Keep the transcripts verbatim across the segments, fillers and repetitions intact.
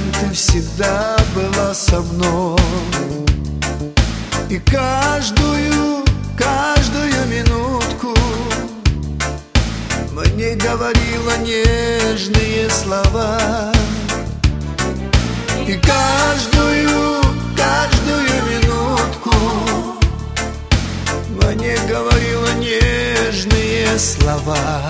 ты всегда была со мной. И каждую, каждую минутку мне говорила нежные слова. И каждую, каждую минутку мне говорила нежные слова.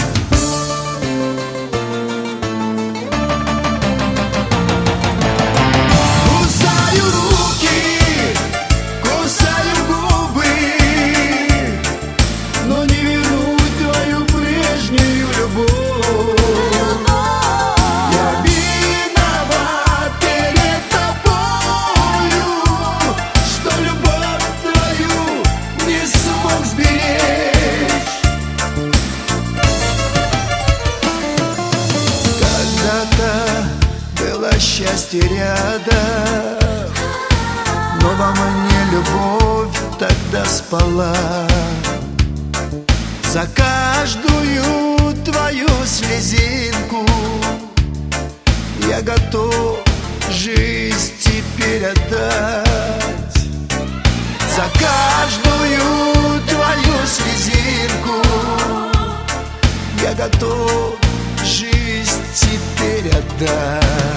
Кусаю руки, кусаю губы, но не вернуть твою прежнюю любовь. Я виноват перед тобою, что любовь твою не смог сберечь. Когда-то было счастье рядом, но во мне любовь тогда спала. За каждую твою слезинку я готов жизнь теперь отдать. За каждую твою слезинку я готов жизнь теперь отдать.